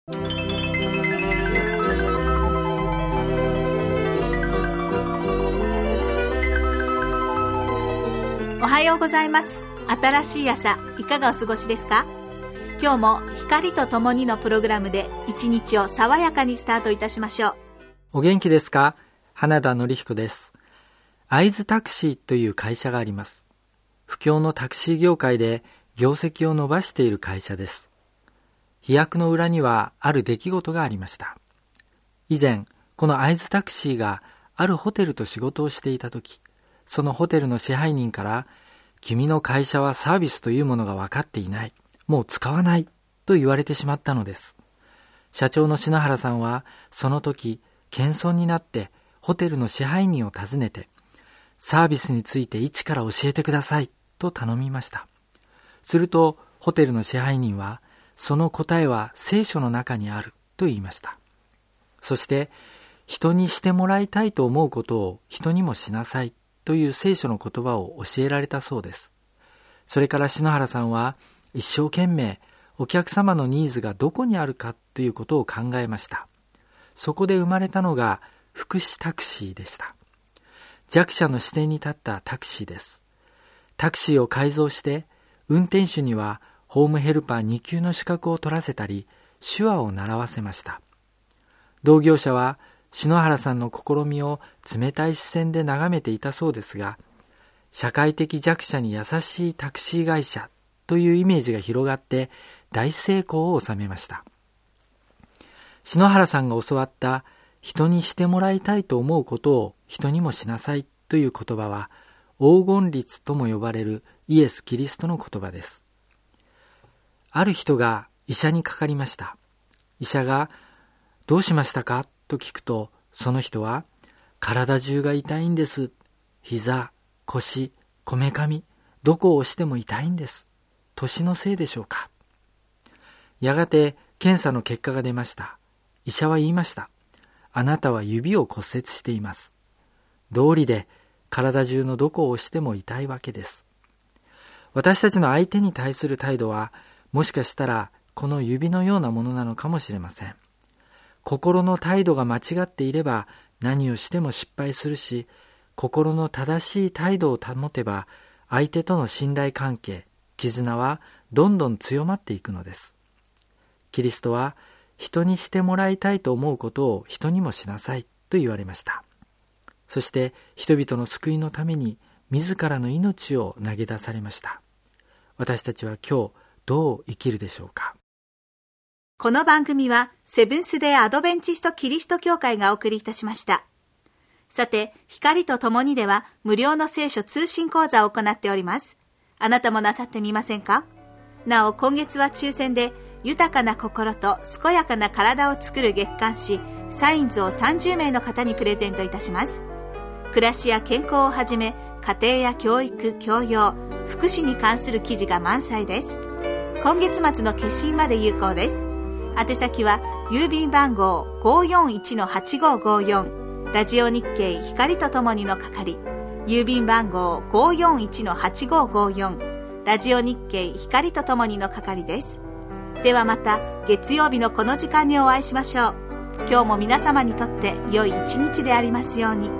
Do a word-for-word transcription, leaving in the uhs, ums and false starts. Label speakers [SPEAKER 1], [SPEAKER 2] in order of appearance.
[SPEAKER 1] おはようございます。新しい朝、いかがお過ごしですか？今日も光とともにのプログラムで一日を爽やかにスタートいたしましょう。
[SPEAKER 2] お元気ですか？花田典彦です。会津タクシーという会社があります。不況のタクシー業界で業績を伸ばしている会社です。飛躍の裏にはある出来事がありました。以前、この会津タクシーがあるホテルと仕事をしていたとき、そのホテルの支配人から、君の会社はサービスというものが分かっていない、もう使わないと言われてしまったのです。社長の篠原さんはその時謙遜になってホテルの支配人を訪ねて、サービスについて一から教えてくださいと頼みました。するとホテルの支配人は、その答えは聖書の中にあると言いました。そして人にしてもらいたいと思うことを人にもしなさいという聖書の言葉を教えられたそうです。それから篠原さんは一生懸命お客様のニーズがどこにあるかということを考えました。そこで生まれたのが福祉タクシーでした。弱者の視点に立ったタクシーです。タクシーを改造して運転手にはホームヘルパーに級の資格を取らせたり、手話を習わせました。同業者は篠原さんの試みを冷たい視線で眺めていたそうですが、社会的弱者に優しいタクシー会社というイメージが広がって大成功を収めました。篠原さんが教わった人にしてもらいたいと思うことを人にもしなさいという言葉は、黄金律とも呼ばれるイエス・キリストの言葉です。ある人が医者にかかりました。医者が、どうしましたかと聞くと、その人は、体中が痛いんです。膝、腰、こめかみ、どこを押しても痛いんです。年のせいでしょうか。やがて検査の結果が出ました。医者は言いました。あなたは指を骨折しています。道理で体中のどこを押しても痛いわけです。私たちの相手に対する態度は、もしかしたらこの指のようなものなのかもしれません。心の態度が間違っていれば何をしても失敗するし、心の正しい態度を保てば相手との信頼関係、絆はどんどん強まっていくのです。キリストは人にしてもらいたいと思うことを人にもしなさいと言われました。そして人々の救いのために自らの命を投げ出されました。私たちは今日どう生きるでしょうか。
[SPEAKER 1] この番組はセブンスデーアドベンチストキリスト教会がお送りいたしました。さて、光とともにでは無料の聖書通信講座を行っております。あなたもなさってみませんか？なお、今月は抽選で豊かな心と健やかな体を作る月刊誌サインズをさんじゅうめいの方にプレゼントいたします。暮らしや健康をはじめ、家庭や教育、教養、福祉に関する記事が満載です。今月末の決心まで有効です。宛先は郵便番号 ごーよんいちのはちごーごーよん ラジオ日経光とともにの係、郵便番号 ごーよんいちのはちごーごーよん ラジオ日経光とともにの係です。ではまた月曜日のこの時間にお会いしましょう。今日も皆様にとって良い一日でありますように。